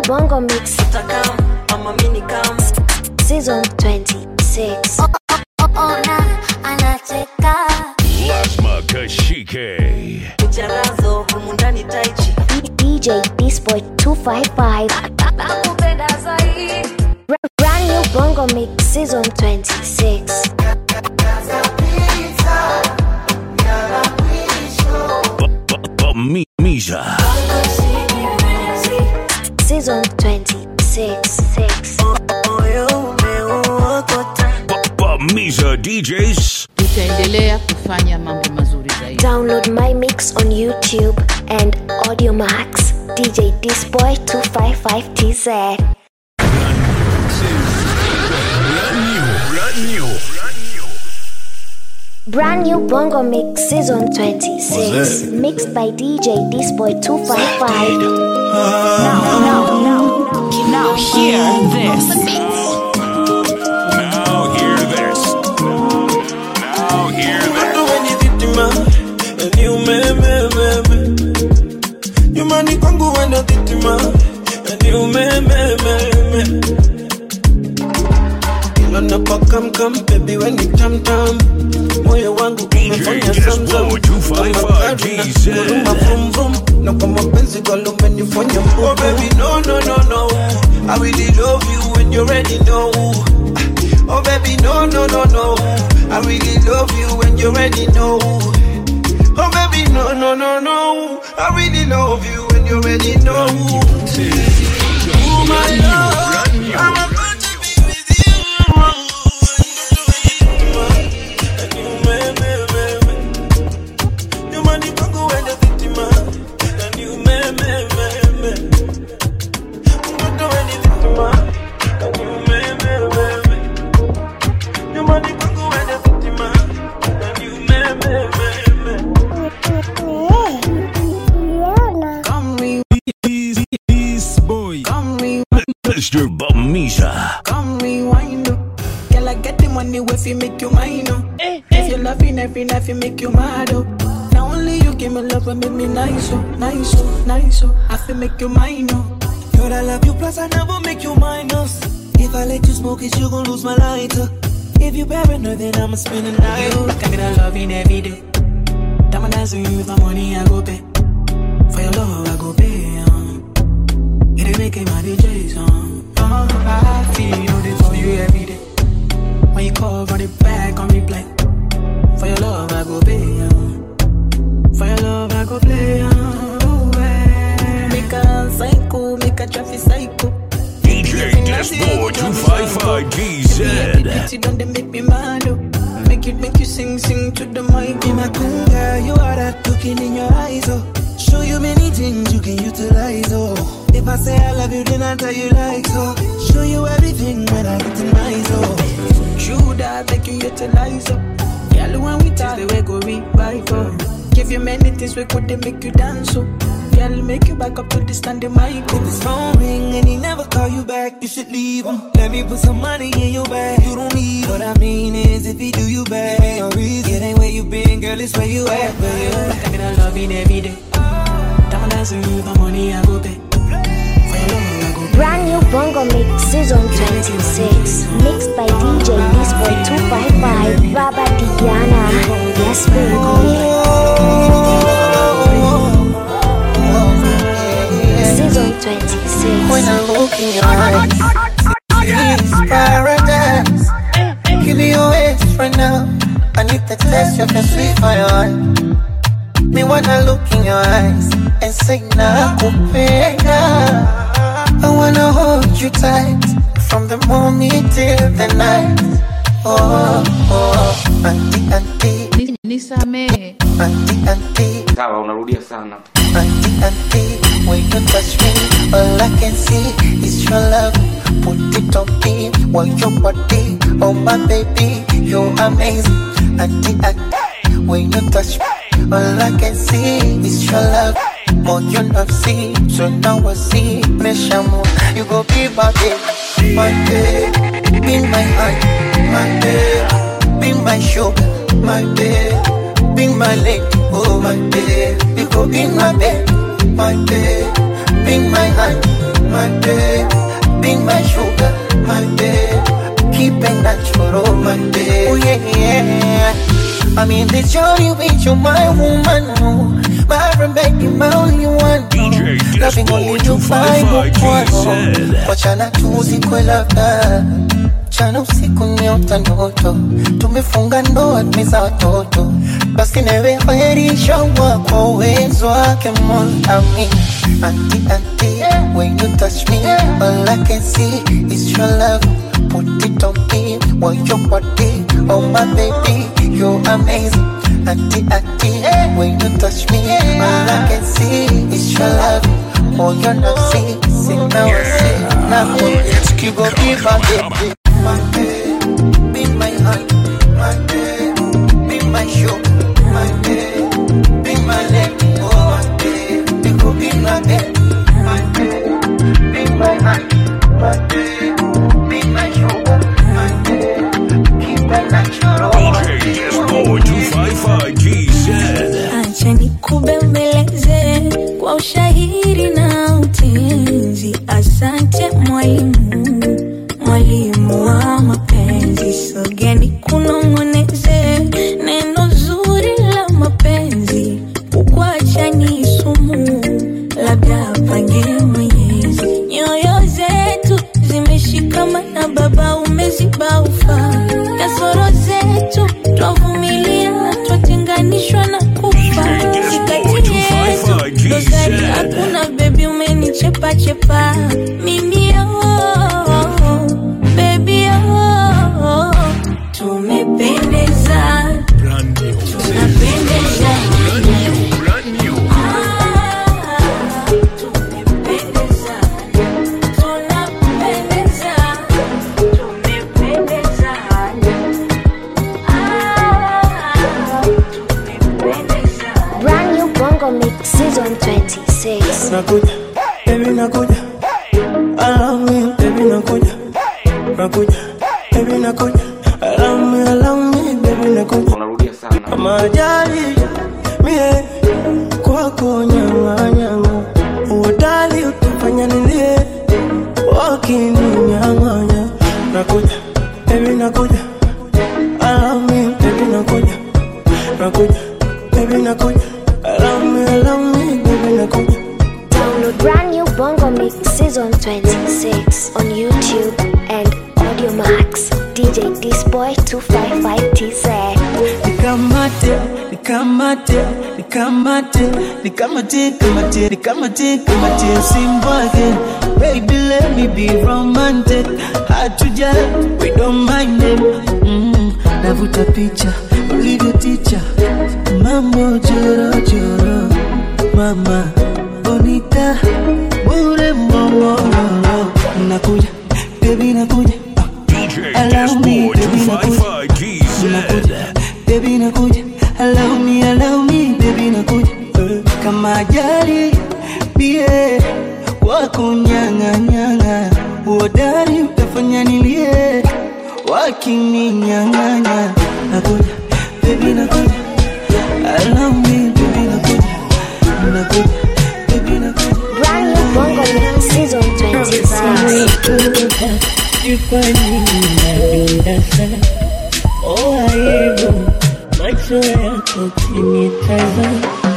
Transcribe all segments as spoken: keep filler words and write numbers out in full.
Bongo Mix Takam, mama mini kam Season twenty-six. Oh, oh, oh, oh, na, anacheka. Lasma Kashike Micharazo, humundani taichi D J Disboy two five five. Nakupenda zaidi. Brand new Bongo Mix Season twenty-six. Misha Season twenty-six. Misha D Js. Tutaendelea kufanya mambo mazuri zaidi. Download my mix on YouTube and Audio Max. D J Disboy two five five T Z. Brand new Bongo Mix Season twenty-six. Mixed by D J Disboy two five five. Now, now, now, now hear this. Now hear this. Now hear this. You money kwangu wenda titima. You me me me me. Ilo napaka mkam baby when you tam tam. Moyo wangu umefanya zamzam. two five five G Z. Vroom vroom. Na kwa mapenzi kwa lume nifanya mbubu. Oh baby no no no no. I really love you when you already know. Oh baby no no no no. I really love you when you already know. Oh baby no no no no. I really love you when you already know. Oh my love, I'm about to be with you. And you me me me me. You money kwangu wenda vitima. And you me me me me. I'm not doing anything ma. And you me me me me. You money kwangu wenda vitima. And you me me me me. Come me, this boy. Come me, Mister Bamisha. come rewind. Girl, I get the money if you make you mine. Oh. If you loving every night, you make you mad. Oh. Now only you give me love and make me nice. Oh, nice, oh, nice. Oh. I feel make you mine. Oh. Girl, I love you, plus I never make you minus. If I let you smoke it, you gon' lose my lighter. If you paranoid, then I'ma spend the night. You got me that loving every day. Diamond dancing with my money, I go pay. For your love, I go pay. Um. It ain't making my D J song. Um. I feel this for you every day. When you call for the back on replay. For your love, I go pay. Um. For your love, I go play. Um. Oh, yeah. Make a psycho, make a traffic psycho. D J Disboy two five five G Z. You don't they make me mad. Oh. Make it make you sing, sing to the mic. Be my cool girl, you are that looking in your eyes. Oh. Show you many things you can utilize. Oh. If I say I love you, then I tell you like so. Show you everything when I get to nice. Oh. True that make you utilize. Oh. Girl, when we talk, the way go revive. Oh. Give you many things we could they make you dance. Oh. Girl, make you back up to the standing mic. If his phone ring and he never call you back, you should leave him. Let me put some money in your bag. You don't need him. What I mean is if he do you bad, it ain't no reason. It ain't where you been, girl, it's where you at, baby. I get a loving every day. Diamond dancing with my money, I go pay. For your love, I go pay. Brand new Bongo Mix Season twenty-six. Mixed by D J Disboy two five five. Baba Diana. Yes, baby. Season twenty-six. When I look in your eyes, it's paradise. Give me your waist right now. I need to taste your sweet fire. Me wanna look in your eyes and say nakupenda. I wanna hold you tight from the morning till the night. Oh, oh, auntie, auntie, Nisamehe. auntie, auntie. Sawa, unarudia sana. Auntie, auntie, when you touch me, all I can see is your love. Put it on me, want your body, oh my baby, you're amazing. Auntie, auntie, when you touch me, all I can see is your love. More you not see, so now I see. Meshamu, you go be my baby, my baby, be my heart, my baby, be my sugar, my baby, be my leg, oh my baby, you go be my baby, my baby, be my heart, my baby. I'm in this journey with you, my woman. Oh. My baby, my only one. D J Loving only you, five one. Wachana tuzi kwe labda. Chana usiku niota ndoto. Tumefunga ndoa tumeza watoto. Basi newe khairisha wako uwezo wake Mola. Amin. Auntie, auntie, when you touch me, all I can see is your love. Put it on me, want your body, oh my baby, you're amazing. Auntie, auntie, when you touch me, all I can see is your love. Oh, you're not see, see now I see, now you go be my baby, my baby, be my heart, my baby, be my show, my baby, be my leg, oh my baby, you go be my baby, my baby, be my heart, my baby, be my shoulder, my baby, keep it natural. D J Disboy two five five G Z. Acha nikubembeleze kwa ushahiri na utenzi. Asante mwalimu, mwalimu wa mapenzi. Sogea nikunong'oneze neno zuri la mapenzi. Kukuacha ni sumu, labda pange Mwenyezi. Nyoyo zetu zimeshikamana, baba umeziba ufa. Kasoro zetu twavumilia, twatenganishwa na kufa. Sikati yetu dosari hakuna, baby umenichepa chepa. Mimi oh, baby oh, tumependeza, tunapendeza. Season twenty-six. Nakuja, baby nakuja. Allow me, baby nakuja. Nakuja, baby nakuja. Allow me, allow me, baby nakuja. Unarudia sana. Kama ajali, mie kwako nyama nyama. Uodali utafanya nilie, wakini nyama nyama. Nakuja, baby nakuja. Allow me, baby nakuja. Nakuja, baby nakuja. Allow me, allow me, baby, nakuja. Download brand new Bongo Mix Season twenty-six on YouTube and Audio Max. D J Disboy two five five T Z. Nikamate, nikamate, nikamate, nikamate, nikamate, nikamate, nikamate, simbwage. Baby, let me be romantic. Hard to judge, we don't mind them. Mm, navuta picha, ulivyo teacher. Mambo joro joro, mama bonita, bure mbongoro. Nakuja, baby nakuja. D J Disboy two five five G Z. Baby nakuja, allow me, allow me, baby nakuja. Kama ajali, bie, wako nyanga nyanga. Uodari utafanya nilie, wakini nyanga nyanga. Nakuja, baby nakuja. Allow me, baby, nakuja, nakuja, baby, nakuja. Brand new Bongo Mix Season twenty-six. You find me napenda sana. Oh, aibu, macho yako kinitaza.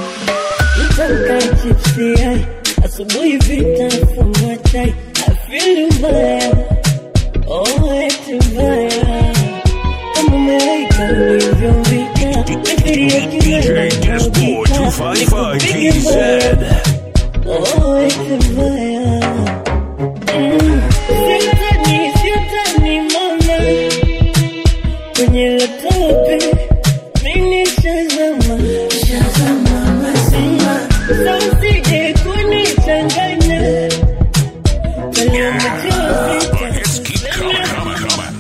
Nitamka chipsi hai, asubuhi vitafunwa chai. I feel mbaya, oh, eti mbaya. Kama malaika ulivyowika. D J Disboy two five five G Z. Oh, it's a fire. Siutani, siutani mama. Kwenye latope, mimi shazama. Shazama mazima. Sausije kunichanganya. Kwenye machozi. Let's keep coming, coming, coming.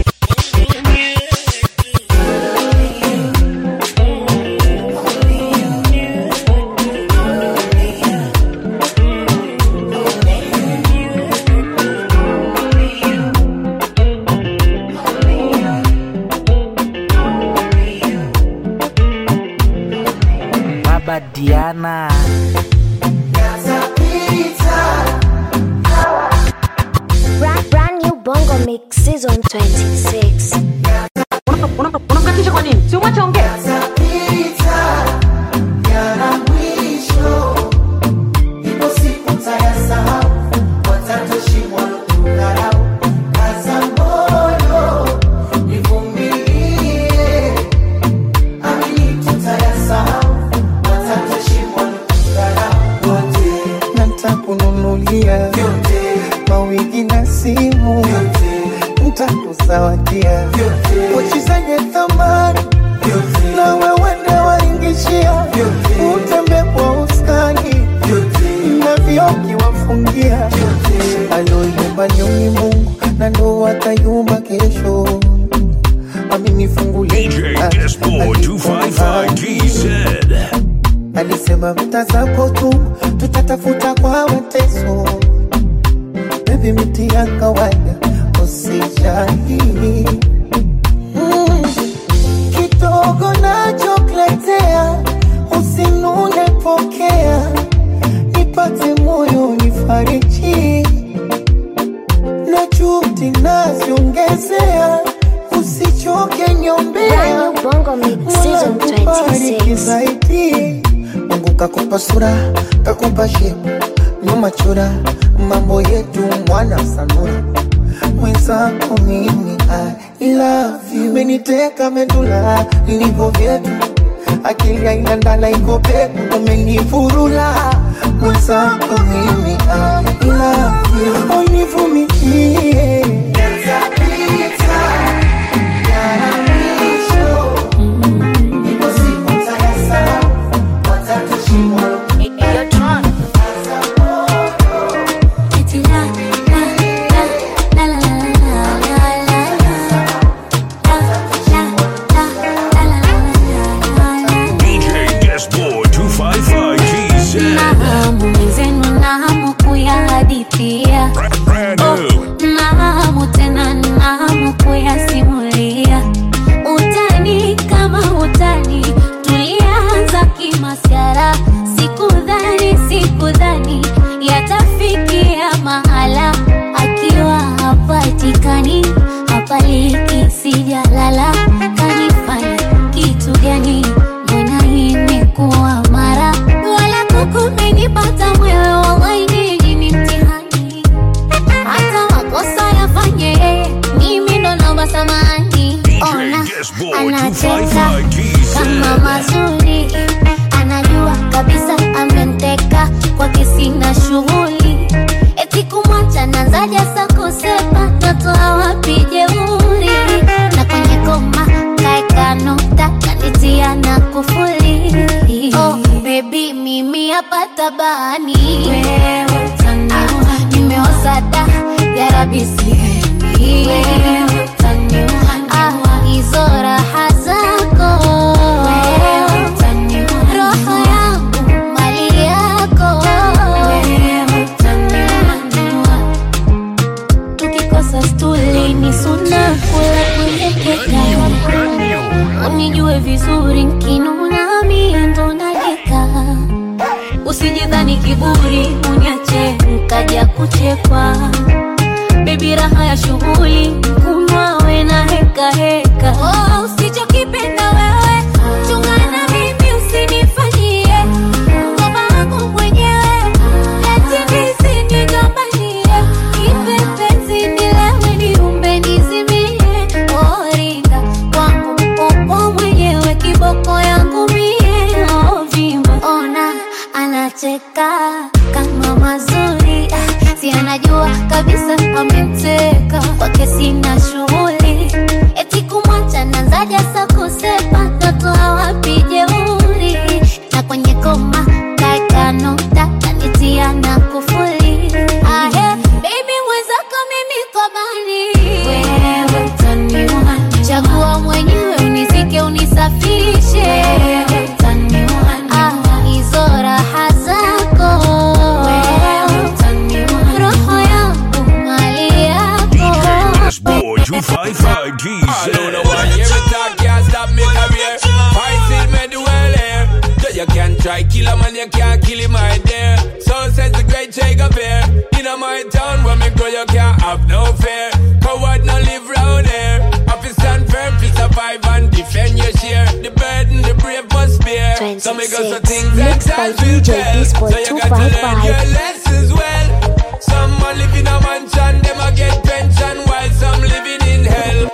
Diana. Brand, brand new Bongo Mix Season twenty-six. Unamkatisha kwa nini? Si umwache ongea. nitakununulia mawigi na simu, nitakuzawadia pochi zenye thamani, na wewe ndio waingishia, utembe kwa ustani na vioki wafungia. Aloyumba nyoni Mungu na ndo atayumba kesho. Amini fungulia D J Disboy two five five T said, alisema mtazako tu tutatafuta kwa weteso. Baby miti ya kawaida usijali, mm. Kidogo na chokletea usinune pokea, nipate moyo nifariji, na juhudi naziongezea, usichoke nyombea. Bongo Mix Season twenty-six. Mungu kakupa sura, kakupa shepu, nyuma chura, mambo yetu mwana sanura. Mwenzako mimi I love you, meniteka medula, nilivo vyetu, akili ya inandala iko peku, umenifurula. Mwenzako mimi I love you, univumilie kama mazuri, anajua kabisa amenteka kwa kesi na shughuli, eti kumwacha nanzaja sako sepa, natoa wapi jeuri, na kwenye koma kaeka nukta kanitia na kufuli. Oh baby mimi hapa tabani, wewe utaniua, nimeoza da ya Rabbi sihemi, wewe utaniua, hizo raha zako wewe utaniua, roho yangu mali yako wewe utaniua, tukikosa stuli ni suna kula kwenye keka, unijue vizuri nkinuna mie ndo najeka, usijidhani kiburi uniache nkaja kuchekwa, baby raha ya shughuli kunwa we na heka heka. Oh usichokipenda wewe chungana mimi usinifanyie, ngoma wangu mwenyewe eti nisi nigombanie, ipe penzi nilewe niumbe nizimie. Oh ringa kwangu upo mwenyewe, kiboko yangu mie oh vimba. Ona anacheka kama mazuri, si anajua kabisa ameteka kwa kesi na shughuli, eti kumwacha nanzaja sako sepa, natoa wapi jeuri, na kwenye koma kaeka nukta kanitia na kufuli. Ahe baby mwenzako mimi kobani, wewe utaniua, chagua mwenyewe unizike unisafishe, wewe utaniua, ah hizo raha zako wewe utaniua, roho yangu mali yako. Disboy two five five T said, I don't know why every talk can't stop me career. Fight it, made the well here. You can't try kill a man, you can't kill him right there. So says the great Jacob here. In my town where me go, you can't have no fear. Coward no live round here. Have to stand firm, to survive and defend your share. The burden, the brave must bear. So me go so things that time will tell. So you got to learn your lessons well. Someone live in a mansion, them a get pension, while some living in hell.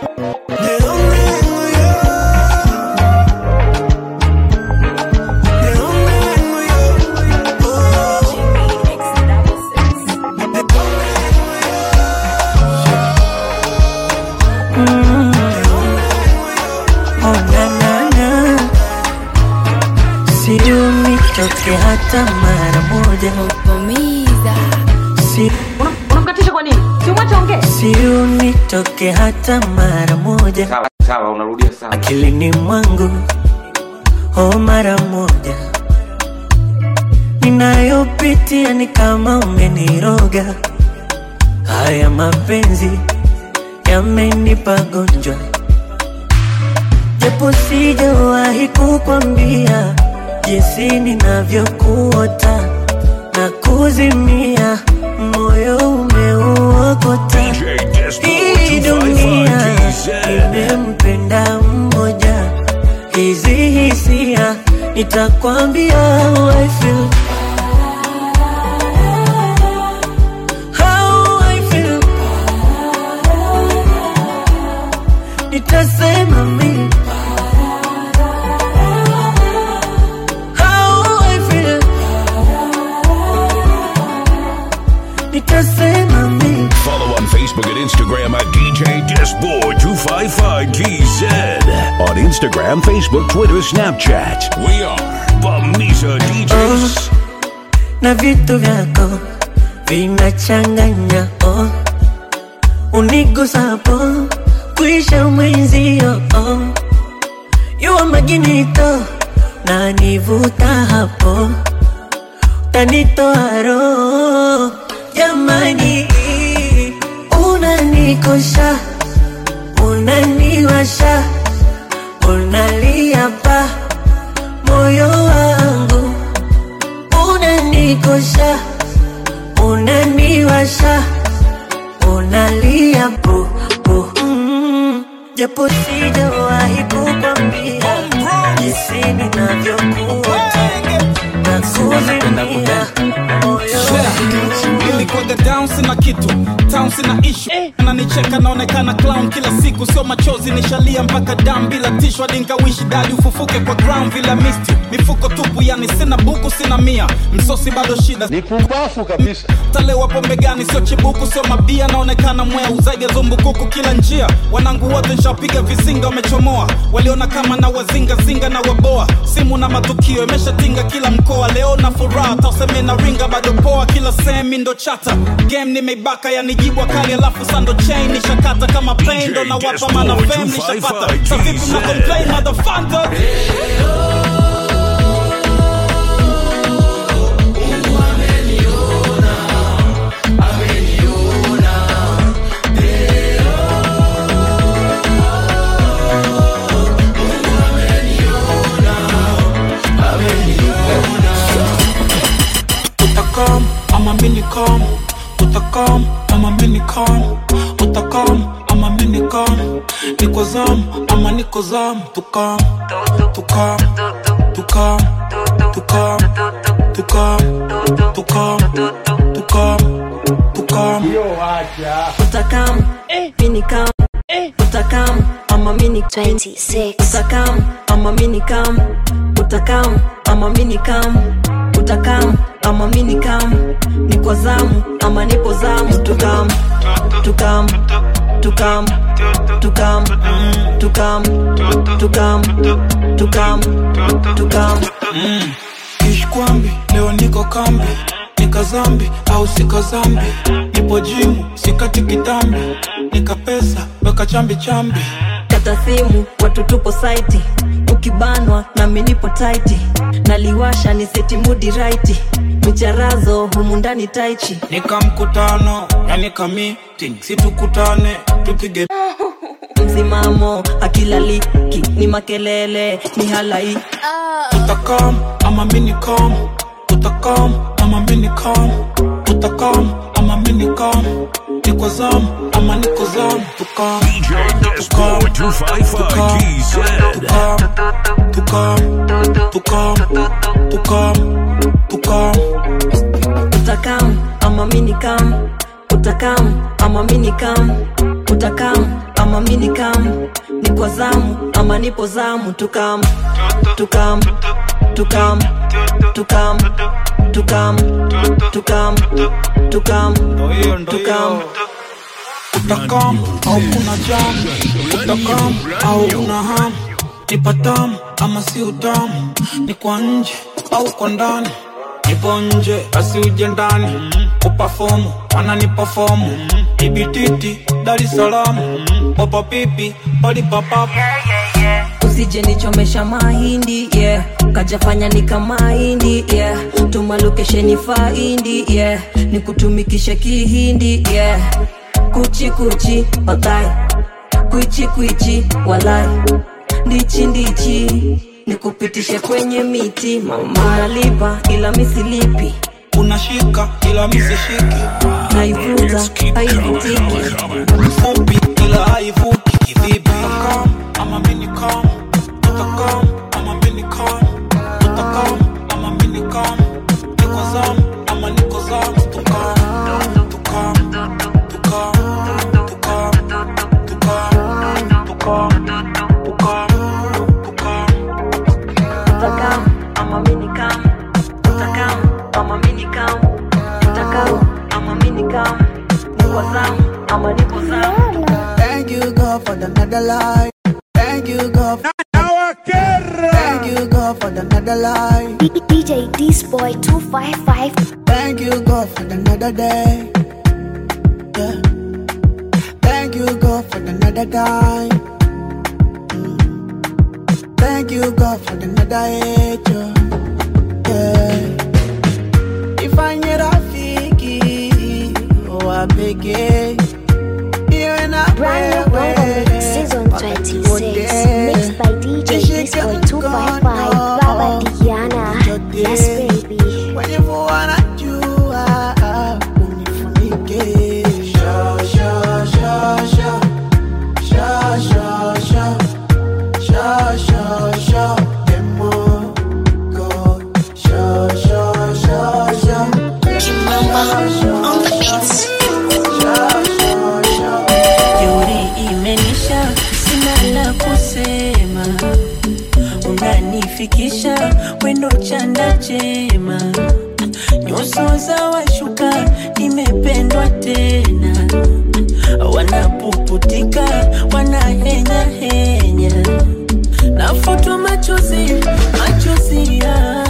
hata mara moja. Umiza. Si unamkatisha kwa nini? Si umwache ongee. Si unitoke hata mara moja. Sawa, sawa, unarudia sawa. Akilini mwangu oh mara moja. Ninayopitia ni kama umeniroga. Haya mapenzi yamenipa gonjwa. Japo sijawahi kukwambia jinsi ninavyokuota na kuzimia, moyo umeuokota. Hii dunia imempenda mmoja, hizi hisia nitakwambia how I feel. How I feel. Nitasema mimi how I feel. Nitasema mimi. Follow on Facebook and Instagram at D J Disboy two five five T Z. On Instagram, Facebook, Twitter, Snapchat. We are Bamiza D Js. Oh, na vitu vyako vinachanganya oh. Unigusapo kuisha mwenzio oh. Yua maginito na nivuta hapo, tanitoa roho. Jamani, unanikosha, unaniwasha, unalia pa moyo wangu. Unanikosha, unaniwasha, unalia po po. Mm, japo sijawahi kukwambia jinsi ninavyokuota na kuzimia moyo wangu. Nilikuwaga down sina kitu, town sina issue eh. Ananicheka naonekana clown kila siku, sio machozi nishalia mpaka damu bila tishu. Hadi nikawishi dadi ufufuke kwa ground vila missed you. Mifuko tupu yani sina buku sina mia, msosi bado shida, ni pumbafu kabisa. Talewa pombe gani sio chibuku sio mabia, naonekana mwea uzaige zumbukuku kila njia. Wanangu wote nishapiga vizinga wamechomoa, waliona kama na wazinga zinga na waboa. Simu na matukio imeshatinga kila mkoa, leo na furaha tauseme na ringa bado poa. Kila semi ndo chata, game nimeibaka yani jibwa kali alafu sando chain nishakata kama pendo na wapa mana fame nishapata. Sa vipi mna complain motherfucker? Utakam ama minicom, utakam ama minicom, utakam ama minicom. Niko zam ama niko zam, tukam tukam tukam tukam tukam tukam tukam tukam. Utakam minicom, utakam ama minicom. twenty-six. Utakam ama minicom, utakam ama minicom. Utakam ama minicom. Niko zamu ama nipo zamu, tukam tukam tukam tukam tukam tukam tukam tukam. Ishkwambi leo niko kambi, nika zambi au sika zambi. Nipo jimu sikati kitambi, nika pesa weka chambi chambi. Kata simu watu tupo site, ukibanwa na mimi nipo tight. Naliwasha ni seti mood right, micharazo humu ndani taichi. Nika mkutano ya nika meeting, situkutane tupige msimamo. Akilaliki ni makelele ni halai. Utakam ama minicom, utakam ama minicom, utakam ama minicom. Niko zam ama niko zam, tukam tukam two five five T Z. tukam tukam tukam tukam tukam. Utakam ama minicom, utakam ama minicom. Utakam ama minicom. Niko zamu ama nipo zamu, tukam tukam tukam tukam tukam tukam tukam tukam. Utakam au kuna jam, utakam au una ham. Nipatam ama si utam, ni kwa nje au kwa ndani. nipo nje basi uje ndani uperform wanani perform ibititi Dar es Salaam popo pipi pali papa usije nichomesha mahindi yeah kajafanya nika mahindi yeah tuma location faindi yeah nikutumikisha kihindi yeah kuchi kuchi walai kuichi kuichi walai ndichi ndichi nikupitishe kwenye miti mama nalipa ila misilipi unashika ila misishiki naivuta haivutiki mfupi ila haivuki kivipi ama mini come utakam ama mini come utakam ama mini come niko zam ama niko zam tukam tukam tukam tukam tukam tukam tukam tukam utakam ama mini come utakam ama mini come utakam ama mini come niko zam ama niko zam. Thank you God for the another life. Thank you God for Thank you God for the another life. D J Disboy two five five. Thank you God for the another day. Yeah. Thank you God for the another time. Mm. Thank you God for the another age. Yeah. If I need a fiki, oh I beg it. Brand new Bongo Mix Season twenty-six, mixed by D J Disboy two five five, Baba Diana. Yes, baby. Whenever wanna do, ah, unifunike. Sha sha sha sha, sha sha sha, sha sha sha. Demo go, sha sha sha sha. Kimamba on the beats. Unanifikisha wendo chanda chema nyuso za washuka nimependwa tena wanapuputika wanahenya henya nafutwa machozi machozi ya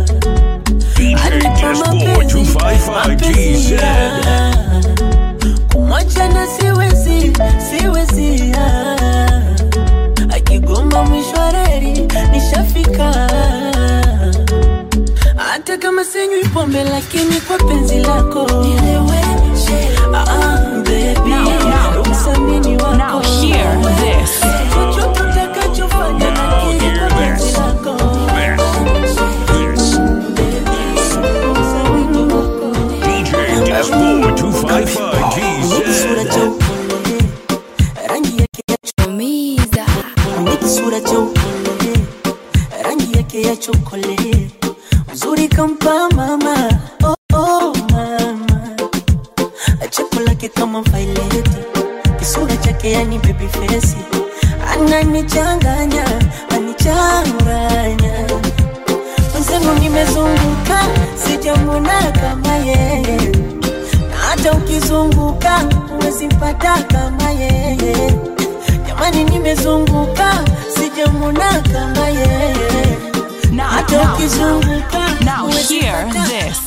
anipa mapenzi mapenzi ya kumwacha na siwezi siwezi ya akigoma mwisho reli nishafika hata kama sinywi pombe lakini kwa penzi lako nileweshe ah baby umsamini wako now hear this chochote utakachofanya lakini kwa penzi lako D J Disboy two five five G Z rangi yake ya chomiza sura cheupe rangi yake ya chokoleti uzuri kampa mama oh oh mama cheko lake kama violet kisura chake yani baby face ananichanganya anichanganya mzangu nimezunguka sijamwona kama yeye na hata ukizunguka huwezi mpata kama yeye jamani nimezunguka sijamwona kama yeye na hata ukizunguka now hear this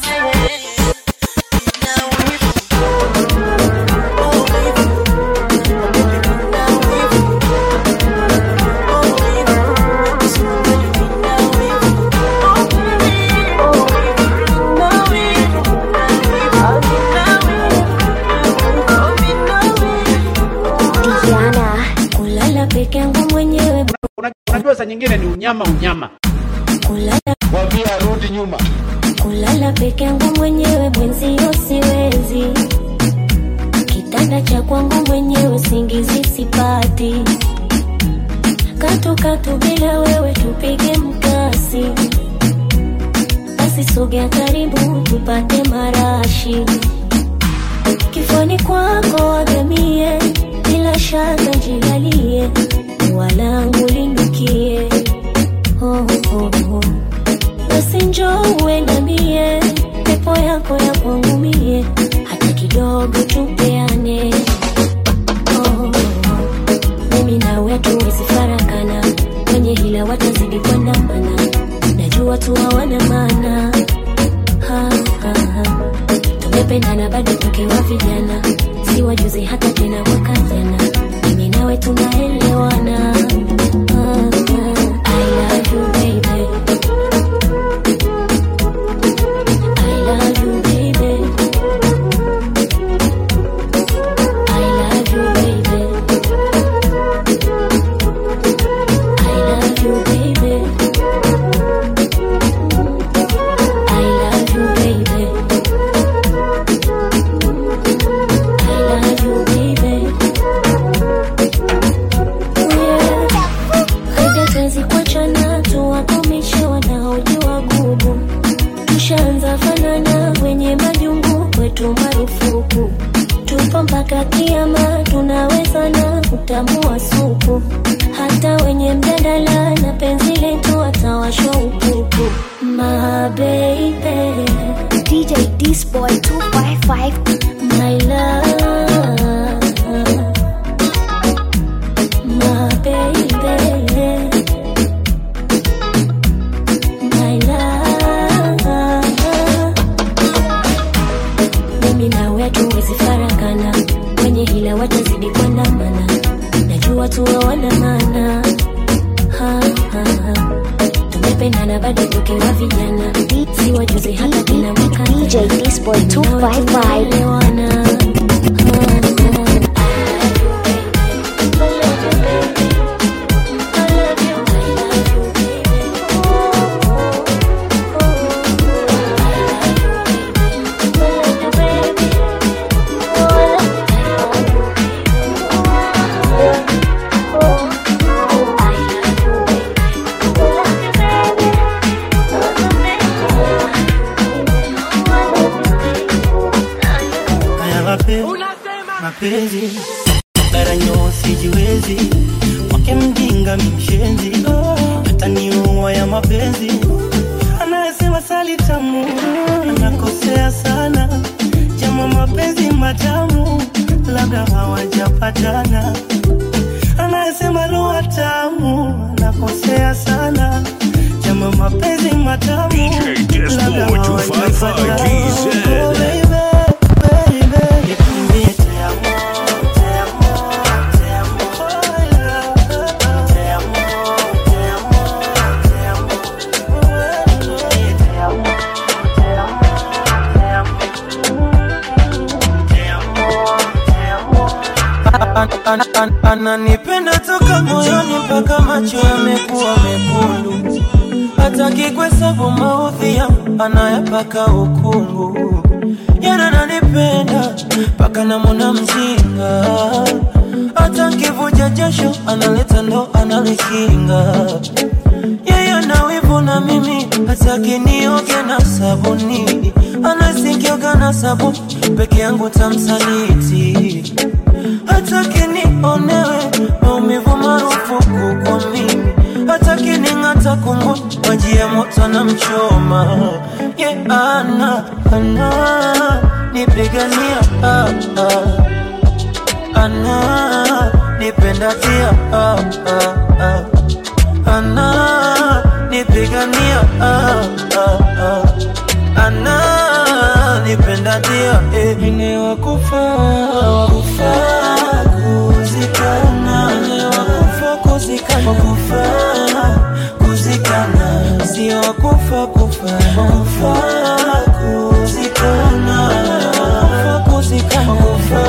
Unajua saa nyingine ni unyama unyama. Kulala wambia rudi nyuma. Kulala peke yangu mwenyewe mwenzio siwezi. Kitanda cha kwangu mwenyewe singizi sipati. Katu katu bila wewe tupige mkasi. Basi sogea karibu tupate marashi. Kifoni kwako wagamie, bila shaka jilalie, walangu lindukie. Oh oh oh, basi njoo uendamie, pepo yako ya kwangu mie, hata kidogo tupeane. Oh oh oh, mimi na wetu wezi farakana, kwenye hila watazidi kuandamana, najua tu hawana maana. tumependana bado tukiwa vijana, si wajuzi hata tena mwaka jana, mimi nawe tunaelewana. uh, uh, I love you baby, I love you baby, I love you baby, I love you baby, I love you baby, I love you baby. Yeah, haitatezi kuachana, tuwakomishe wanaojua gugu. Tushaanza fanana wenye majungu, kwetu marufuku. Tupo mpaka kiyama, tunawezana kutamua supu. Hata wenye mjadala na penzi letu watawashwa upupu. My baby, D J Disboy two five five, my love, my baby, my love. Mimi nawe hatuwezi farakana, wenye hila watazidi kuandamana, najua tu hawana maana. Ha, ha, ha. Tumependana bado tukiwa vijana, si wajuzi hata tena mwaka. D J Disboy two five five. Mapenzi Daranyo sijiwezi, wake mjinga mshenzi, hata niua ya mapenzi. Anasema sali tamu, anakosea sana, jama mapenzi matamu, labda hawajapatana. Anasema roho tamu, anakosea sana, jama mapenzi matamu, labda hawajapatana. Ananipenda toka moyoni mpaka macho yamekuwa mekundu, hataki kuhesabu maudhi yangu, anayapaka ukungu. Yana ananipenda mpaka namwona mjinga, hata nkivuja jasho analeta ndo analikinga. Yeye ana wivu na mimi, hataki nioge na sabuni, anasikioga na sabuni peke yangu tamsaliti. Hataki nionewe maumivu marufuku kwa mimi, hataki ning'ata kungu maji ya moto na mchoma. Ye yeah, ana, ana nipigania, ah, ah. Ana nipenda tia, ah, ah, ah. Ana nipigania, ah, ah, ah. Ana nipenda tia, eh. Mine wakufa, wakufa kuzikana, mine wakufa kuzikana, wakufa kuzikana, sio wakufa kufa, wakufa kuzikana, wakufa kuzikana, wakufa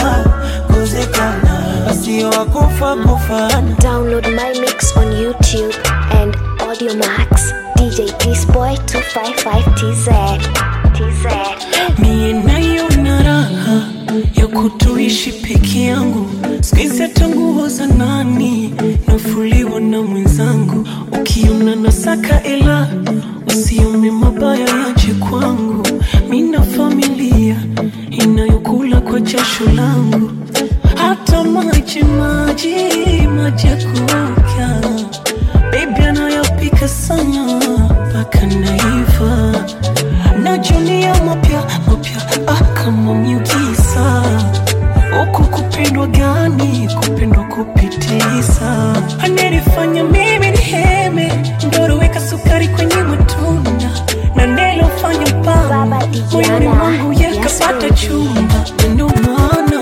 kuzikana, sio wakufa kufa. Download my mix on YouTube and Audio Max. D J Disboy two five five T Z. T Z. Mie nayo na raha ya kutoishi peke yangu, sikizi hata nguo za nani nafuliwa na mwenzangu. Ukiona nasaka ela, usione mabaya yaje kwangu. Mina familia inayokula kwa jasho langu, hata maji maji maji ya kuoga baby anayopika sana mpaka naiva. Najunia mapya mapya, ah, kama miujiza. Uku kupendwa gani, kupendwa kupitiliza. Ananifanya mimi niheme, ndoro weka sukari kwenye matunda, na nelo fanya mpaka moyoni mwangu yakapata. pata chumba ndo maana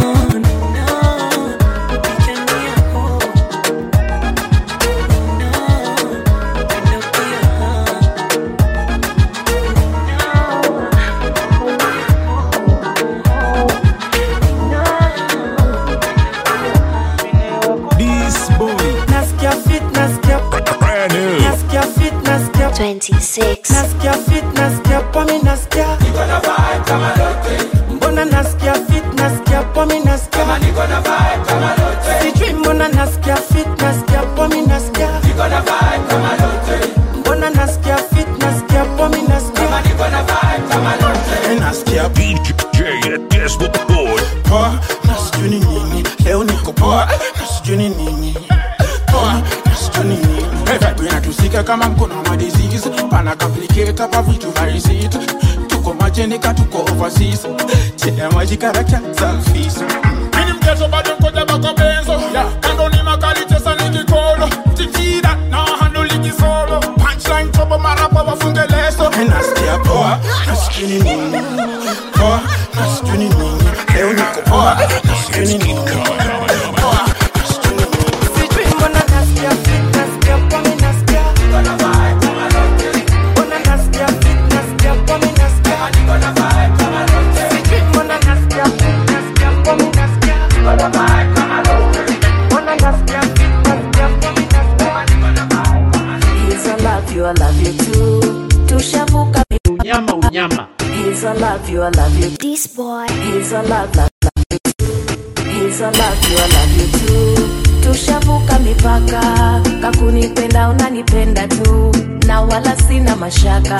twenty-six. Nasikia fit, nasikia pomi, nasikia niko na vibe kama lote. Mbona nasikia fit, nasikia pomi, nasikia kama niko na vibe kama lote. Sijui mbona nasikia fit, nasikia pomi, nasikia niko na vibe kama lote. Mbona nasikia fit, nasikia pomi, nasikia kama niko na vibe kama lote. Nasikia D J Dashboard. Poa, nasijui ni nini. Leo niko poa, nasijui ni nini. Poa, nasijui ni nini. Hey, vibe inatusika kama mkono wa disease. Pana complicate hapa vitu varisite. Tuko majenika, tuko overseas. Chea maji character, selfies. Mini mkeso bado mkoja bako benzo. Kando ni makali chesa nikikolo. Tikida, na handle ligi solo. Punchline trouble marapa wafunge leso. Hey, nasikia poa, nasijui ni nini. Poa, nasijui ni nini. Leo niko poa, nasijui ni nini. Poa, nasijui ni nini. Sijui mbona nasikia fit, nasikia pomi, nasikia niko na vibe kama lote. Mbona nasikia fit, nasikia pomi, nasikia niko na vibe kama lote. Sijui mbona nasikia fit, nasikia pomi, nasikia niko na vibe kama lote. Mbona nasikia fit, nasikia pomi, nasikia niko na vibe kama lote. He's I love you, I love you too. Tushavuka unyama unyama. He's I love you, I love you. This boy. He's I love, love, love you too. He's I love you, I love you too. Tushavuka mipaka, kakunipenda unanipenda tu, na wala sina mashaka.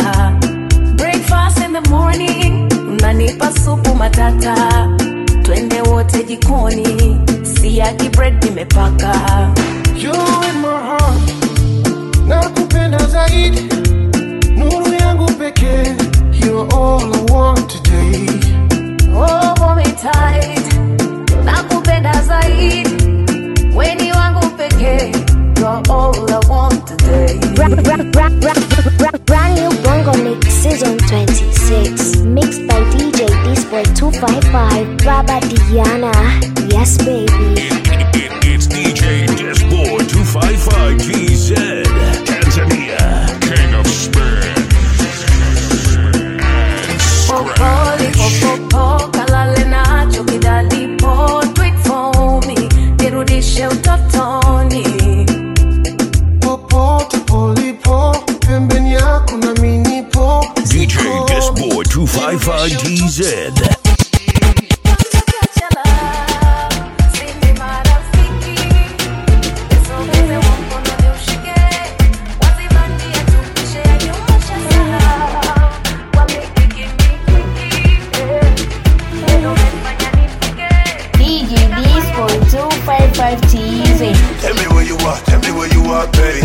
Breakfast in the morning, unanipa supu matata. Twende wote jikoni, siagi bread nimepaka. You in my heart, nakupenda zaidi. Nuru yangu pekee, you're all I want today. Oh, hold me tight, nakupenda zaidi. Weni wangu pekee, you're all I want today. Brand new Bongo Mix Season twenty-six. Mixed by D J Disboy two five five. Baba Diana. Yes, baby. It, it, it's D J Dashboard two five five G Z. Tanzania. King of Spin. Popoli, popopo, kalale nacho kidalipo. Tweet for me, nirudishe utotoni. Popote polipo, pembeni yako na mimi nipo. D J Dashboard two five five G Z. Tell me where you are, tell me where you are, baby.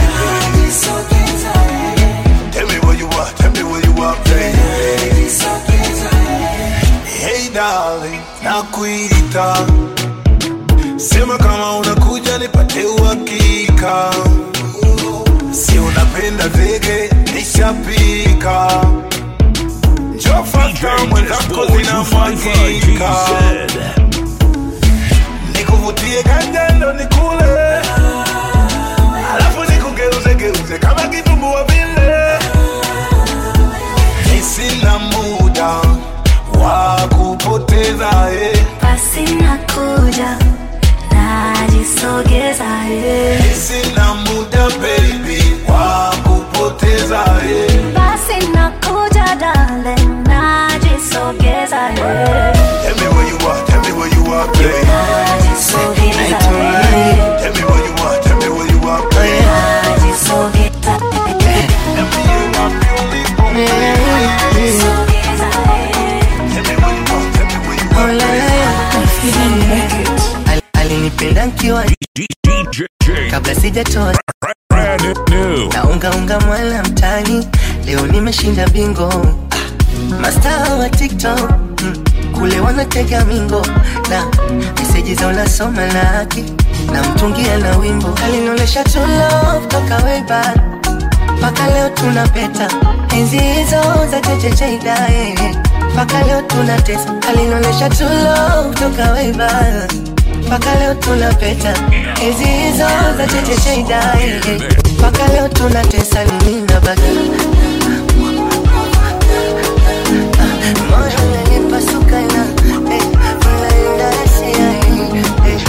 Tell me where you are, tell me where you are, baby. Hey darling, nakuita. Sema kama unakuja nipate uhakika. Si unapenda zege, nishapika. Njoo fasta mwenzako zinamwagika. Nikuvutie kanjando nikule. Alafu nikugeuze geuze kama kitumbua vile. Sina muda wa kupoteza eh. Basi nakuja, najisogeza eh. Sina muda baby wa kupoteza eh. Basi nakuja darling, najisogeza eh. Tell me where you are, tell me where you are, baby. Najisogeza eh. Tell me where you are, tell me where you are, baby. Najisogeza eh. Tell me you are beautiful, baby. Tell me where you are, tell me where you are, baby. Alinipenda nkiwa kabla sijatoa naunga unga mwala mtani. Leo nimeshinda bingo. Mastaa wa TikTok mm, kule wanatega mingo. Na meseji za unasoma laki na mtungia na wimbo. Alinolesha to love toka way back, paka leo tunapeta. Enzi hizo za cheche cheida eh. Paka leo tunatesa, alinonesha true love toka way back. Paka leo tunapeta, hizi hizo za cheche cheidai. Paka leo tunatesa, nini na baga. Moyo unanipasuka na eh, unaenda sia eh.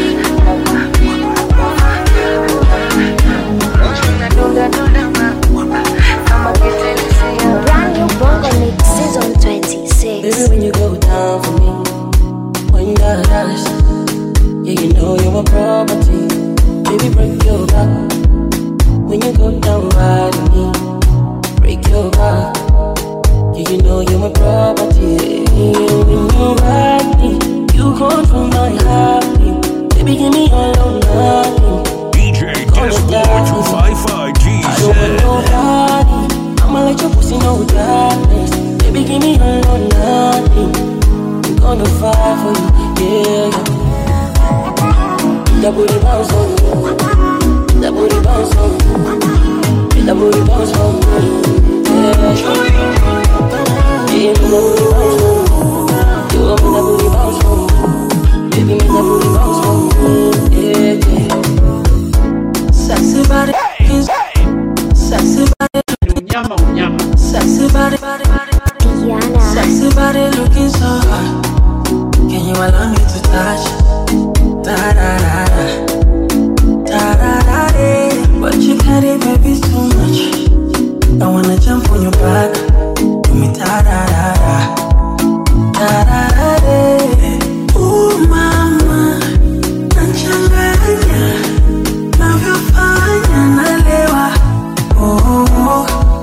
Brand new Bongo Mix Season twenty-six. Baby, when you go down for me, when you got us, yeah, you know you're my property. Baby, break your back. When you go down right on me, break your back. Yeah, you know you're my property. When you ride me, you control my heartbeat. Baby, give me all or nothing. D J Disboy two five five G Z. I don't want nobody. I'ma let your pussy know darkness. Baby, give me all or nothing. I'm gonna fight for you, yeah, yeah. That booty bounce on me. That booty bounce on me. That booty bounce on me, yeah. Yeah, that booty bounce on me. You want me that booty bounce on me. Baby, make that booty bounce on me, yeah, yeah. Sexy body, sexy body. Unyama unyama. Sexy body, body, body, body. Diana. Sexy body looking so hot. Can you allow me to touch? Da da da da, da da da da. But you carry baby too much. I wanna jump on your back. Do me da da da da, da da da da. Ooh mama, nachanganya, navyofanya nalewa. Oh oh.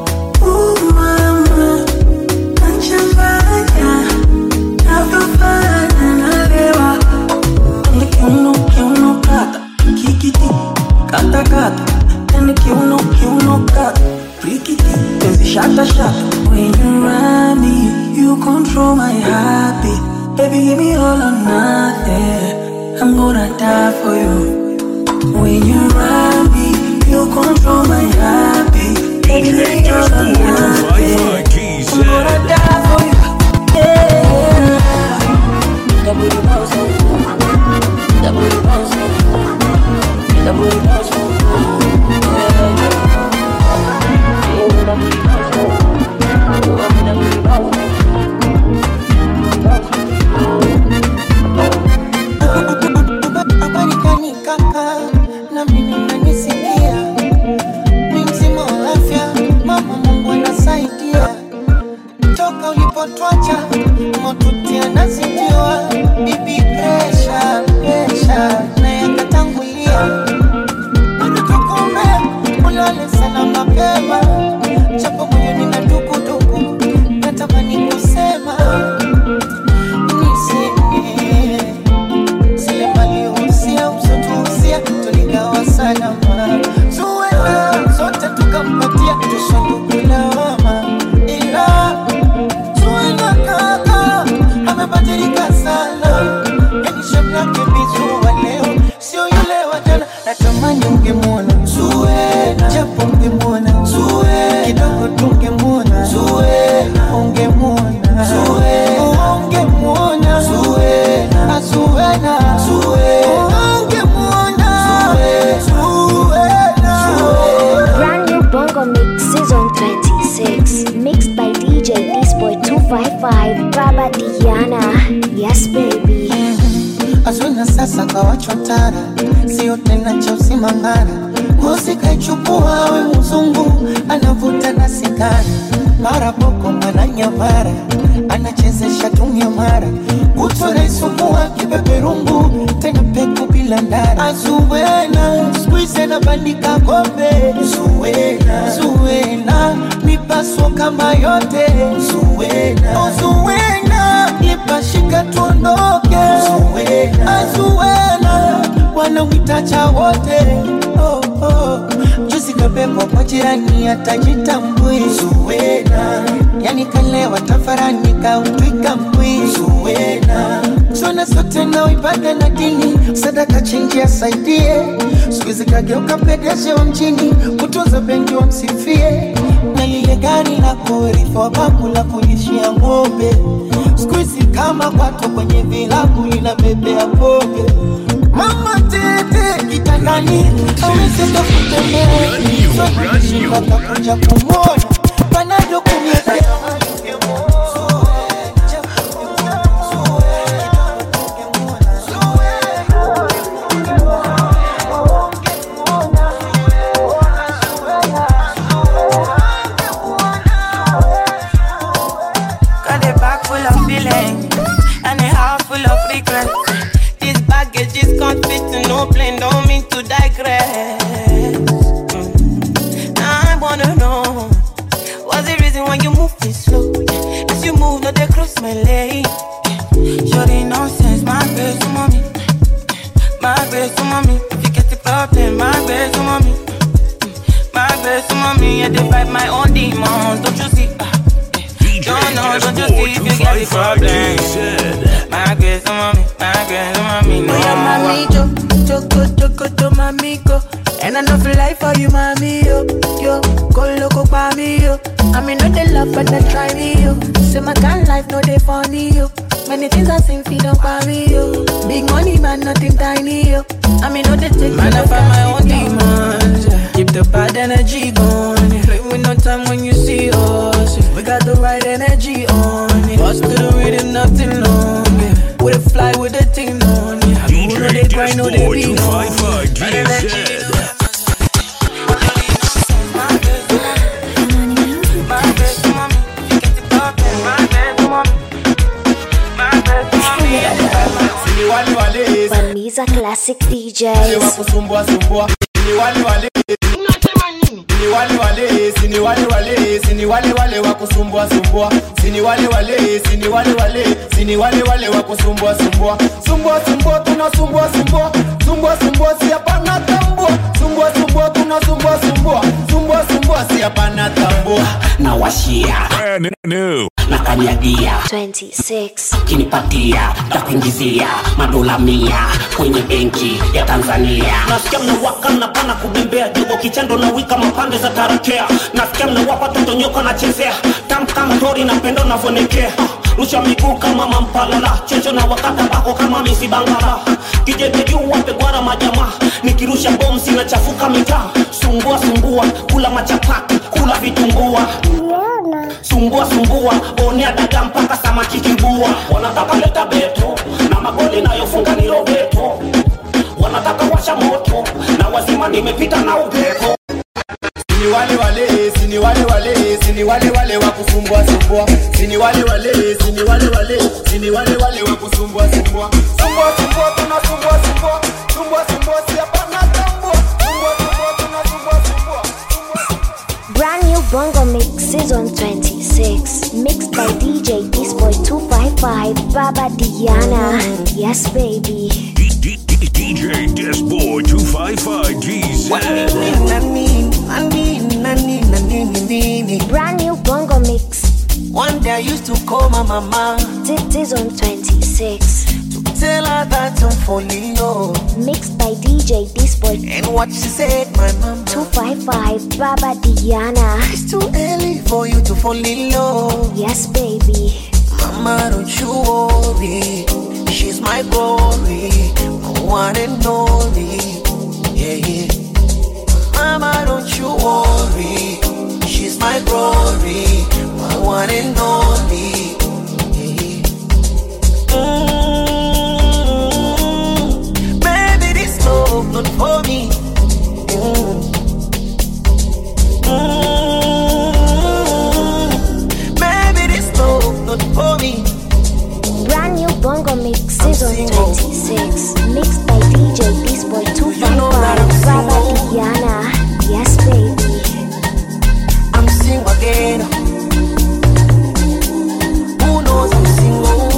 Kata kata, and the kiuno kiuno kata, freaky, there's a shata shata. When you ride me, you control my heartbeat. Baby, give me all or nothing. I'm gonna die for you. When you ride me, you control my heartbeat. Baby, give me all or nothing. I'm gonna die for you. Yeah. That booty bounce on me. That booty bounce on me. That booty bounce on me. Yeah, yeah. That booty bounce on me. That booty bounce on me. Habari kaka, na mimi unanisikia. Ni mzima wa afya, mama Mungu anasaidia. Toka ulipotuacha, motuti anazidiwa. Bibi pressure, pressure, na yakatangulia. Ulale sana mapema, japo moyoni na dukuduku, natamani kusema niseme zile mali usia usotuhusia tuligawa salama. Zuena zote tukampatia tushanduku lawama, ila Zuena kaka amebadilika sana. Yani shabnake bizu wa leo sio yule wa jana. Natamani ungemwona Zuena, japo ungemwona Zuena, kidogo tungemwona Zuena, ungemwona Zuena, ungemwona Zuena, Zuena, Zuena, ungemwona Zuena. Brand new Bongo Mix Season twenty-six. Mixed by D J Disboy two five five. Baba Diana. Yes baby. Azuna sasa kawachotara, sio tena cha usimangara. Muzika ichukua we mzungu, anavuta na sigara. Mara boko mara nyamara, anachezesha dunia mara. Kutwa isumbua kipeperungu, tena peku bila ndara. Azuena, squeeze na bandika kombe. Zuena, Zuena, mipaso kama yote. Zuena, oh Zuena, nipashika tuondoke. Zuena, Azuena, wanawitacha wote. Oh oh, juzi kapepo kwa jirani atajitambui. Zuena, yani kalewa tafarani kautwika mbui. Zuena, Zona sote na ibada na dini, sadaka chenji asaidie. Sikuizi kageuka pedeshe wa mjini, kutunza benki wa msifie. Na lile gari lako urithi wa babu la kulishia ng'ombe. Sikuizi kama kwato kwenye vilabu linabebea pombe. Mama tete kitandani, aweze tafutemea. Sikuizi kuja kumona, panado kumyekea. No plane, don't mean to digress. Mm. I wanna know what's the reason why you move this slow? As you move, no they cross my lane. Shorty nonsense, my best to mommy, my best to mommy. If you get the problem, my best to mommy, my best to mommy. I divide my own demons, don't you see? Don't know, don't you see if you get the problem? My best to mommy, my best to mommy. No, no. Choco, choco, to mamico. And I know for life for you, mommy, yo. Yo, go loco pa me, yo. I mean, no they love, but they try me, yo. Say my kind life, no they funny, yo. Many things I sing, feed up on me, yo. Big money, man, nothing tiny, yo. I mean, no they take man, I find my own demons, yeah. Keep the bad energy going, yeah. Play with no time when you see us, yeah. We got the right energy on, yeah. Bust to the rhythm, nothing long, yeah. We the fly with the thing on, yeah. D J Disboy two five five G Z. Bamiza Classic D Js. Wakusumbua sumbua. Ni wale wale. Ni wale wale, sini wale wale, sini wale wale wakusumbua sumbua. Sini wale wale, sini wale wale, sini wale wale wakusumbua sumbua. Sumbua sumbua tunasumbua sumbua. Sumbua sumbua si hapana tambua. Sumbua sumbua tunasumbua sumbua. Sumbua sumbua si hapana tambua. Na washia brand new na kanyagia twenty-six kinipatia takuingizia madola mia kwenye benki ya Tanzania. Nasikia mnawaka mnapana kubembea jugo kichando na wika mapande za tarakea. Nasikia mnawapa toto nyoka na chezea tam kama tori na pendo na vonekea. Rusha miguu kama mampalala checho na wakata bako kama misi bangala. Kijebe juu wape gwara majama nikirusha bomu sina chafuka mitaa. Sumbua sumbua kula machapati kula vitumbua. Sumbua sumbua onea daga mpaka samaki kibua. Wanataka leta beto na magoli nayofunga ni Roberto. Wanataka washa moto na wazima nimepita na upepo. Sini wale wale, sini wale wale, sini wale wale wakusumbua sumbua. Sini wale wale, sini wale wale, sini wale wale wakusumbua sumbua. Sumbua sumbua tunasumbua sumbua. Sumbua sumbua si hapana tambua. Sumbua sumbua tunasumbua sumbua. Brand new Bongo Mix Season twenty-six, mixed by D J Disboy two five five, Baba Diana. Yes, baby. D J Disboy two five five G Z. Brand new Bongo Mix. One day I used to call my mama. Season twenty-six. To tell her that I'm falling low. Mixed by D J Disboy. And what she said, my mama. two five five, Baba Diana. It's too early for you to fall in love. Yes, baby. Mama, don't you worry. She's my glory. My one and only. Yeah, yeah. Mama, don't you worry. She's my glory. My one and only. Yeah, yeah. Mm-hmm. Baby, this love not for me. Mm-hmm. Mm-hmm. Baby, this love not for me. Brand new Bongo Mix Season twenty-six, mixed by D J Disboy two five five, Baba Diana. Yes, baby. I'm single again. Who knows I'm single?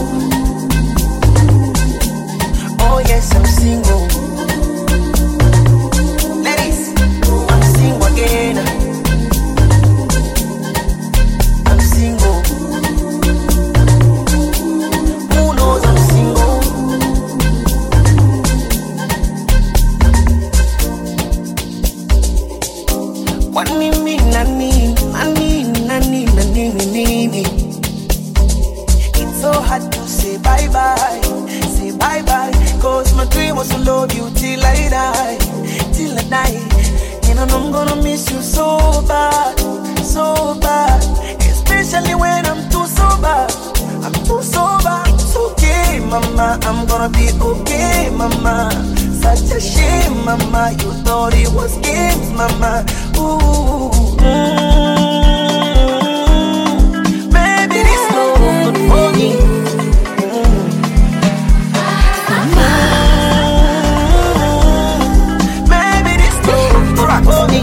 Oh yes, I'm single. Ladies, I'm single again. I'm single. Who knows I'm single? bye, say bye bye. Cause my dream was to love you till I die, till I die. And I know I'm gonna miss you so bad, so bad. Especially when I'm too sober, I'm too sober. It's okay, mama, I'm gonna be okay, mama. Such a shame, mama, you thought it was games, mama. Ooh, mm-hmm. Maybe this love not for me. Mm-hmm. Maybe this love not for me.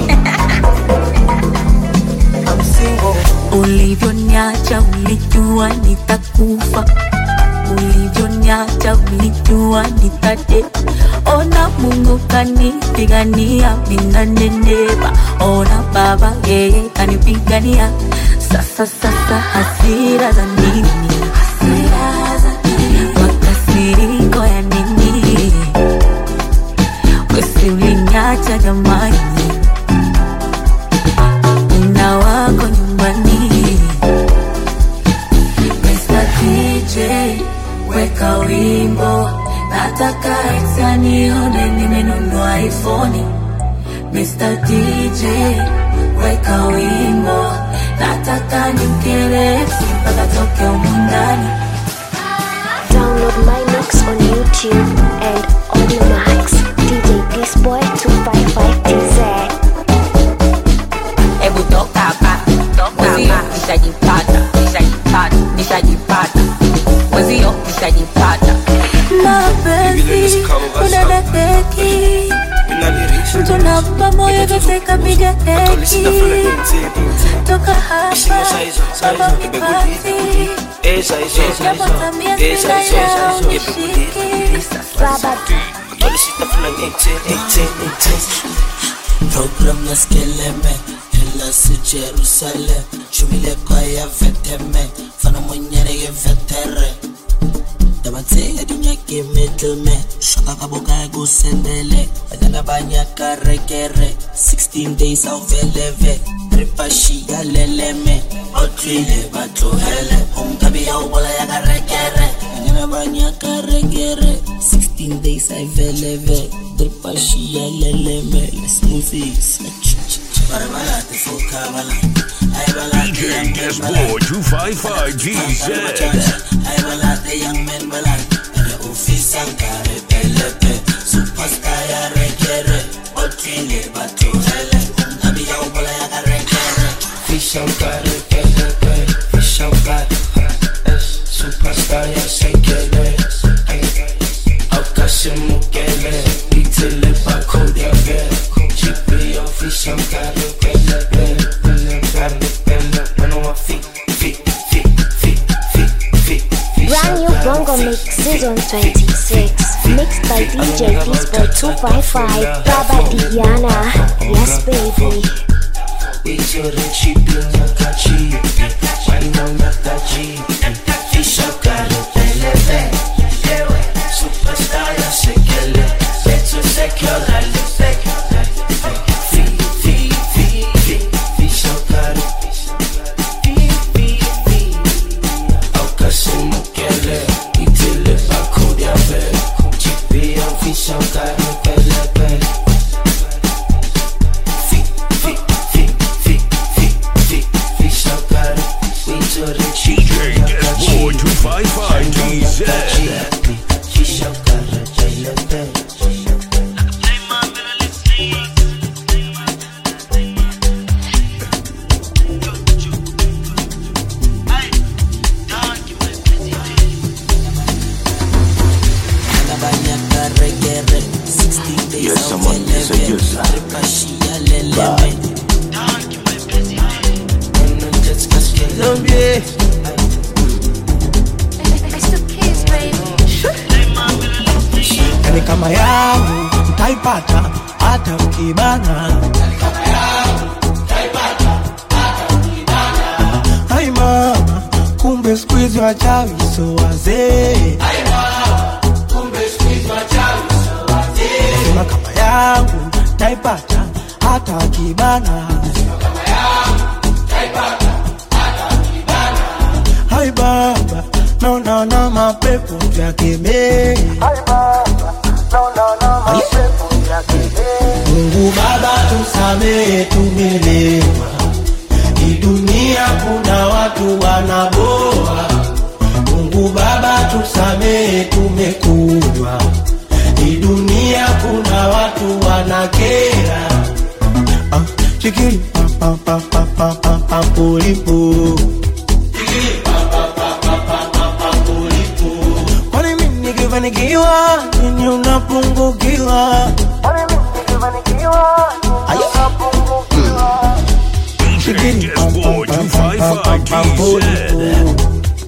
I'm single. Ulivyoniacha ulijua nitakufa, ulivyoniacha ulijua nitate. Ona Mungu kanipigania, mina neneba. Ona baba yeye kanipigania. Sasa sasa hasira za nini? Hasira za nini? Makasiriko ya nini? Wesi ulinyacha jamani, una wako nyumbani. mister D J weka wimbo, nataka exa nione nimenunua iPhone. mister D J weka wimbo, nataka nimkere mpaka toke umundani. Download my mix on YouTube and Audiomax. D J Disboy two five five T Z. Ebu toka hapa, toka hapa. Nishajipata, nishajipata, nishajipata. Wezio, nishajipata. Mapenzi, unadadeki. Tunapa moyo tuteka piga eki. Toka hapa, hapa kipati. Napotamia sila ya ushiki. Program na skeleme, hela si Jerusalem. Shumile kwa ya veteme, fana mwenyere ye vetere. Damate ya dunya ke middleman, shaka kaboka ya gusendele. Badana banya karekere, sixteen days au veleve. Ripashi ya leleme, otrile bato hele. Umkabi ya ubola ya karekere, badana banya karekere. sixteen days I veleve, ripashi ya leleme. Smoothies, barabalate foka bala. D J Disboy two five five T Z. I balate young men balate. The office and carry pelepe. Superstar ya rekere. Otrile batu hele. Nabi ya ubola ya karekere. Fish and carry pelepe. Fish and carry. Superstar ya sekele. Aukashe mukele. Itile bako diave. Chipi ya fish and carry pelepe. Brand new Bongo Mix Season twenty-six, mixed by D J Disboy two five five, Baba Diana. Yes, baby. Kama yangu utaipata hata ukibana. Hai mama, kumbe squeeze wachawi so wazee. Sema kama yangu utaipata hata ukibana. Hai baba, no no no mapepo vyake mengi. Mungu Baba tusamehe tumelewa, hii dunia kuna watu wanaboa. Mungu Baba tusamehe tumekunywa, hii dunia kuna watu wanakera. Ah, chikiri pa pa pa pa pa pa polipo. Chikiri pa pa pa pa pa pa pa polipo. Kwani mimi nikifanikiwa nini unapungukiwa? Kwani mimi nikifanikiwa nini unapungukiwa? D J Disboy two five five T Z.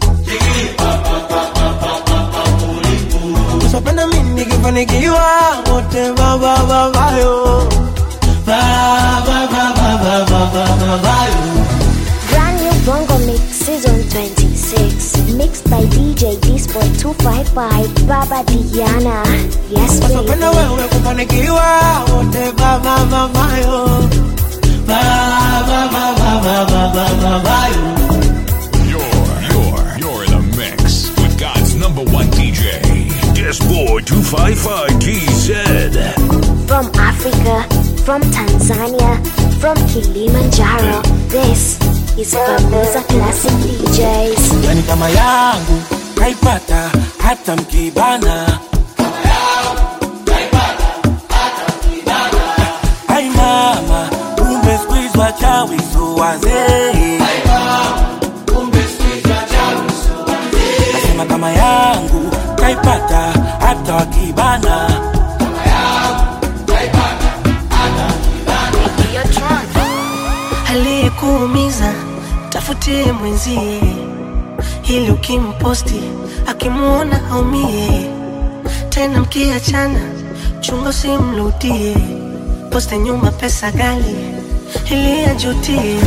Usapenda mimi nikifanikiwa wote baba baba yo. Baba baba baba baba yo. Brand new Bongo Mix Season twenty-six, mixed by D J Disboy two five five, Baba Diana. Yes, baby. Usapenda wewe kufanikiwa wote baba baba yo. Baba baba baba baba yo. You're, you're, you're in the mix with God's number one D J, Disboy two five five T Z. From Africa, from Tanzania, from Kilimanjaro, this is Babuza Classic D Js. Yani kama yangu kaipata hata mkibana. Kama yangu kaipata hata mkibana. Hai mama kumbe squeeze wachawi so wazee. Hai mama kumbe squeeze wachawi so wazee. Nasema kama yangu kaipata hata wakibana. Kama yangu kaipata hata wakibana. You're drunk. Aliyekuumiza tafutie mwenzie, ili ukimposti akimuona haumie. Tena mkiachana chunga usimrudie, poste nyuma pesa gali ili ajutie.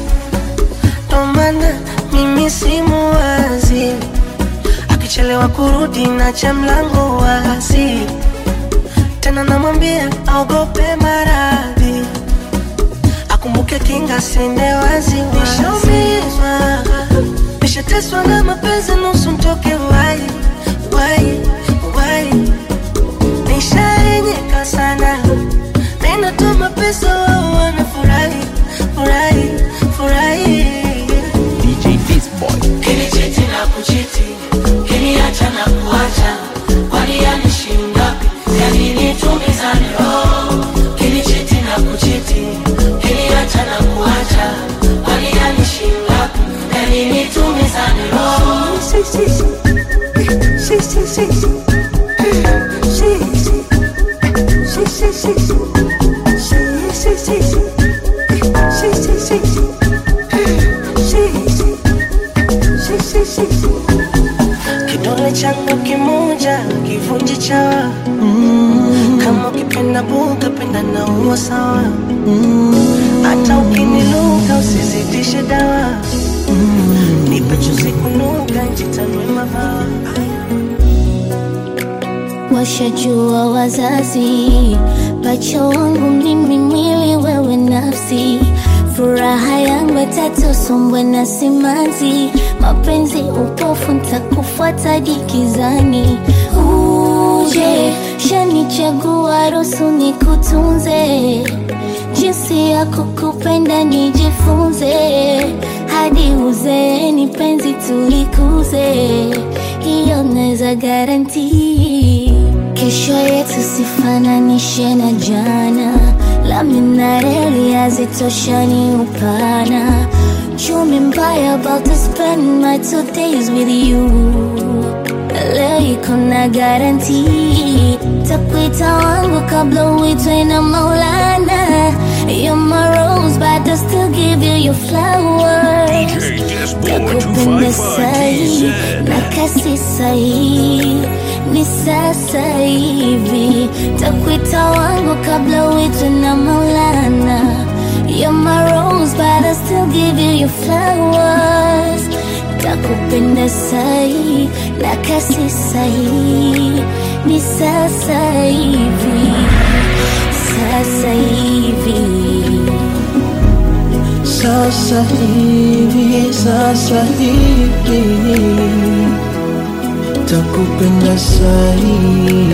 Ndo maana mimi simuwazi, akichelewa kurudi nacha mlango wazi. Tena namwambia aogope maradhi, akumbuke kinga sende wazi. Nishaumizwa, nishateswa na mapenzi nusu mtoke wai, wai, wai. Nishaenyeka sana, ninatuma pesa wao wanafurahi, furahi, furahi. D J Disboy. Kinichiti na kuchiti, kiniacha na kuacha, kwani yanishinda, yani nitumizane roho. Kinichiti na kuchiti, kiniacha na kuacha, kwani yanishinda, yani nitumizane roho. Si, si, si. Si, si, si, si. Si, si. Si, si, si, si. Si, si, si, si. Si, si, si, si. Si, si, si, si. Kidole changu kimoja kivunji chawa. Mm. Kama ukipenda buga penda na uwa sawa. Mm. Hata ukiniluka usizidishe dawa. Mm. Nipe chuzi kunuka njitanwe mabawa. Washajua wazazi, pacha wangu mimi mwili wewe nafsi. Furaha yangu tatu sombwe na simanzi, mapenzi upofu ntakufuata gikizani. Uje shanichagua ruhusu nikutunze, jinsi ya kukupenda nijifunze. Hadi uzeeni penzi tulikuze, hiyo naweza guarantee. Kesho yetu sifananishe na jana, lami na reli hazitoshani upana. Chumi mbaya about to spend my two days with you, leo iko na guarantee. Takuita wangu kabla uitwe na Maulana. You're my rose but I still give you your flowers. D J Disboy two five five T Z. Na kasi sahi ni sasa hivi, takuita wangu kabla uitwe na Maulana. You're my rose but I still give you your flowers. Takupenda sahi na kasi sahi ni sasa hivi, sasa hivi. Sasa hivi, sasa hivi. takupenda sahi.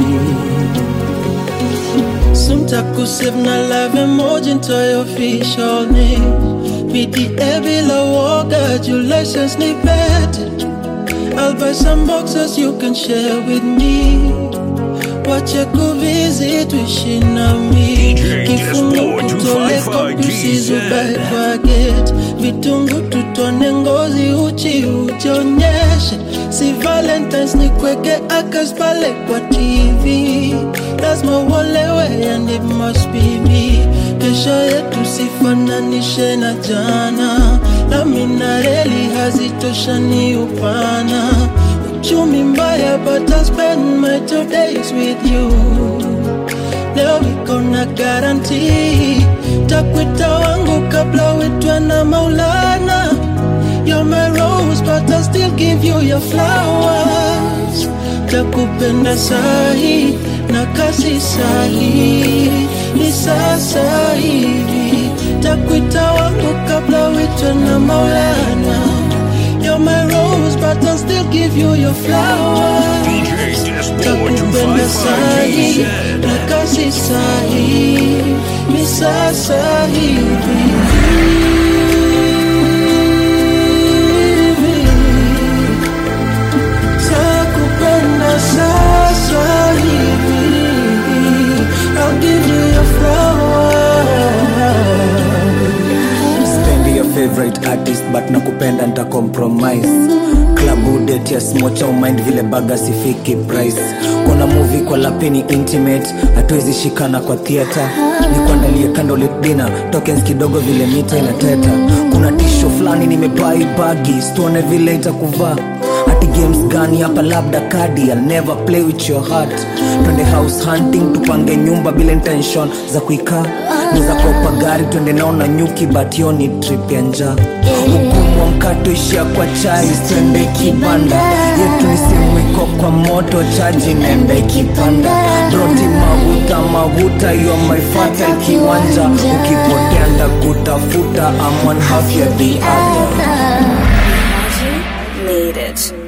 Soon takusave na live emoji into your official name. Be the Ebila Walker, your license ni better. I'll buy some boxes you can share with me. Wache kuvisit wishi na mi. Kifungo kutole kompusi zubai kwa gate. Vitungu tutone ngozi uchi ujionyeshe. Si Valentine's ni kweke akas pale kwa T V. Lazima uolewe and it must be me. Kesha yetu sifananishe na jana. Na minareli hazitoshani upana. Uchumi mbaya but I'll spend my two days with you. Leo wiko na guarantee. Takwita wangu kabla uitwe na Maulana. You're my rose but I'll still give you your flowers. Takupenda sahi na kasi sahi. Ni sasa hivi. Takwita wangu kabla uitwe na Maulana. You're my rose but I'll still give you your flowers. Takupenda sahi na kasi sahi. Ni sasa hivi. Sasa hivi, I'll give you your flowers. Spendi your favorite artist but nakupenda nita compromise. Club date yes mocha umind vile baga sifiki price. Kuna movie kwa lapini intimate, hatuwezi shikana kwa theater. Nikuandalie candlelit dinner, tokens kidogo vile mita inateta. Kuna tisho flani nimebai bagi, stone vile itakuvaa. Ati games gani hapa labda kadi, I'll never play with your heart. Twende house hunting tupange nyumba bila intention za kuikaa. Niza kopa gari twende naona nyuki but yo ni trip ya njaa. Hukumu wa mkato ishia kwa chai, twende kibanda. Yetu ni simu iko kwa moto, charge nenda ikipanda. Broti mahuta mahuta, you're my fertile kiwanja. Ukipotea ndakutafuta, I'm one half ya the other. Made it.